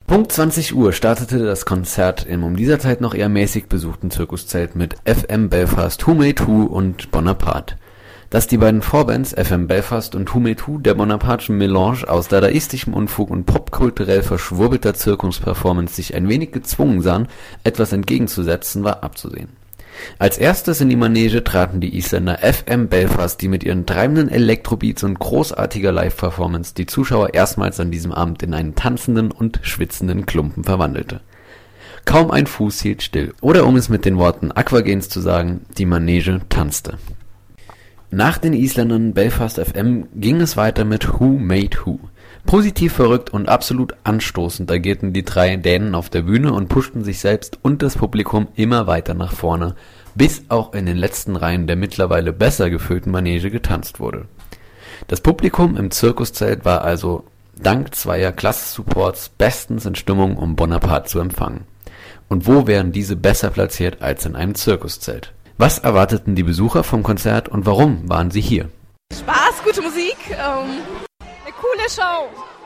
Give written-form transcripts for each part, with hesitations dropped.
Punkt 20 Uhr startete das Konzert im um dieser Zeit noch eher mäßig besuchten Zirkuszelt mit FM Belfast, Who Made Who und Bonaparte. Dass die beiden Vorbands FM Belfast und Who Made Who der Bonaparte'schen Melange aus dadaistischem Unfug und popkulturell verschwurbelter Zirkusperformance sich ein wenig gezwungen sahen, etwas entgegenzusetzen, war abzusehen. Als erstes in die Manege traten die Isländer FM Belfast, die mit ihren treibenden Elektrobeats und großartiger Live-Performance die Zuschauer erstmals an diesem Abend in einen tanzenden und schwitzenden Klumpen verwandelte. Kaum ein Fuß hielt still, oder um es mit den Worten Aquagens zu sagen, die Manege tanzte. Nach den Isländern Belfast FM ging es weiter mit Who Made Who. Positiv verrückt und absolut anstoßend agierten die drei Dänen auf der Bühne und pushten sich selbst und das Publikum immer weiter nach vorne, bis auch in den letzten Reihen der mittlerweile besser gefüllten Manege getanzt wurde. Das Publikum im Zirkuszelt war also dank zweier Klasse-Supports bestens in Stimmung, um Bonaparte zu empfangen. Und wo wären diese besser platziert als in einem Zirkuszelt? Was erwarteten die Besucher vom Konzert und warum waren sie hier? Spaß, gute Musik, eine coole Show.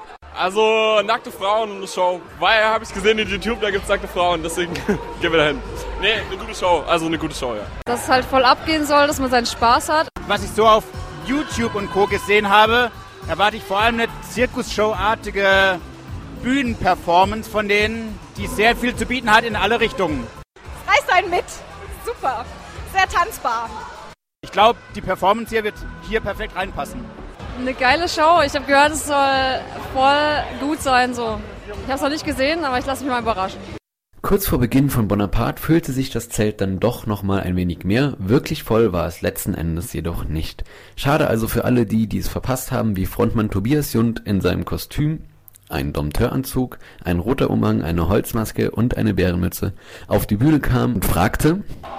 Also nackte Frauen-Show, weil habe ich gesehen in YouTube, da gibt es nackte Frauen, deswegen gehen wir dahin. Nee, eine gute Show, ja. Dass es halt voll abgehen soll, dass man seinen Spaß hat. Was ich so auf YouTube und Co. gesehen habe, erwarte ich vor allem eine Zirkusshow-artige Bühnenperformance von denen, die sehr viel zu bieten hat in alle Richtungen. Reißt einen mit, super, sehr tanzbar. Ich glaube, die Performance hier wird hier perfekt reinpassen. Eine geile Show. Ich habe gehört, es soll voll gut sein. So. Ich habe es noch nicht gesehen, aber ich lasse mich mal überraschen. Kurz vor Beginn von Bonaparte füllte sich das Zelt dann doch nochmal ein wenig mehr. Wirklich voll war es letzten Endes jedoch nicht. Schade also für alle die es verpasst haben, wie Frontmann Tobias Jund in seinem Kostüm, ein Dompteuranzug, ein roter Umhang, eine Holzmaske und eine Bärenmütze auf die Bühne kam und fragte: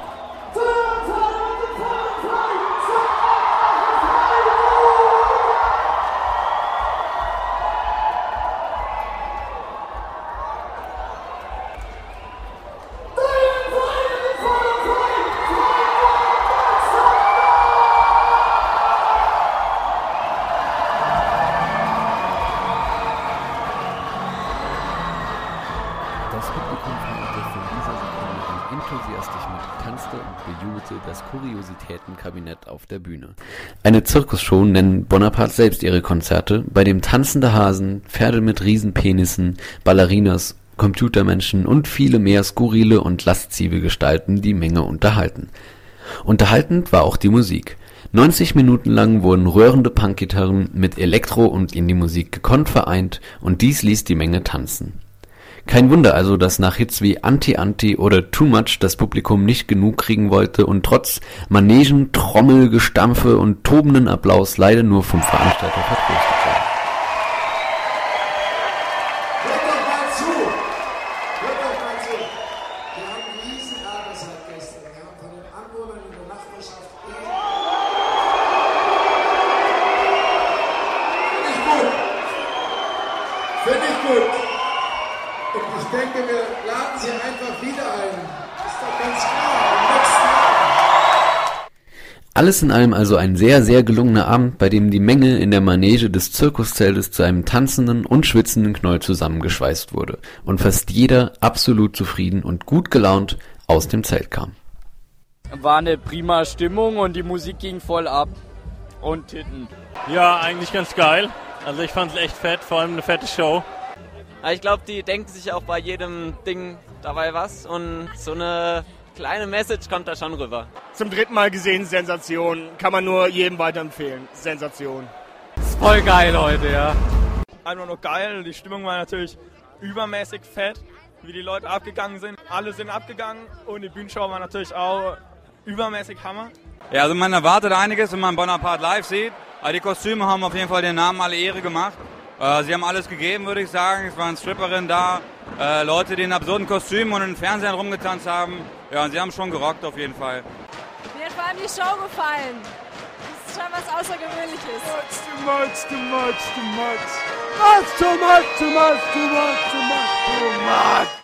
Das Publikum feierte von dieser Sekunde an enthusiastisch mit, tanzte und bejubelte das Kuriositätenkabinett auf der Bühne. Eine Zirkusshow nennen Bonaparte selbst ihre Konzerte, bei dem tanzende Hasen, Pferde mit Riesenpenissen, Ballerinas, Computermenschen und viele mehr skurrile und laszive Gestalten die Menge unterhalten. Unterhaltend war auch die Musik. 90 Minuten lang wurden rührende Punkgitarren mit Elektro und Indie-Musik gekonnt vereint und dies ließ die Menge tanzen. Kein Wunder also, dass nach Hits wie Anti-Anti oder Too Much das Publikum nicht genug kriegen wollte und trotz Manegen, Trommelgestampfe und tobenden Applaus leider nur vom Veranstalter vertröstet wurde. Hört doch mal zu! Wir haben einen riesen Ärger seit gestern. Wir haben von den Anwohnern in der Nachbarschaft Finde ich gut. Und ich denke, wir laden sie einfach wieder ein. Ist doch ganz klar. Im nächsten Jahr. Alles in allem also ein sehr, sehr gelungener Abend, bei dem die Menge in der Manege des Zirkuszeltes zu einem tanzenden und schwitzenden Knäuel zusammengeschweißt wurde und fast jeder absolut zufrieden und gut gelaunt aus dem Zelt kam. War eine prima Stimmung und die Musik ging voll ab. Und Titten. Ja, eigentlich ganz geil. Also ich fand's echt fett, vor allem eine fette Show. Ich glaube, die denken sich auch bei jedem Ding dabei was und so eine kleine Message kommt da schon rüber. Zum 3. Mal gesehen, Sensation. Kann man nur jedem weiterempfehlen. Sensation. Ist voll geil heute, ja. Einfach nur geil. Die Stimmung war natürlich übermäßig fett, wie die Leute abgegangen sind. Alle sind abgegangen und die Bühnenshow war natürlich auch übermäßig Hammer. Ja, also man erwartet einiges, wenn man Bonaparte live sieht. Aber die Kostüme haben auf jeden Fall den Namen alle Ehre gemacht. Sie haben alles gegeben, würde ich sagen. Es waren Stripperinnen da, Leute, die in absurden Kostümen und in den Fernsehern rumgetanzt haben. Ja, und sie haben schon gerockt auf jeden Fall. Mir hat vor allem die Show gefallen. Das ist schon was Außergewöhnliches. Too much.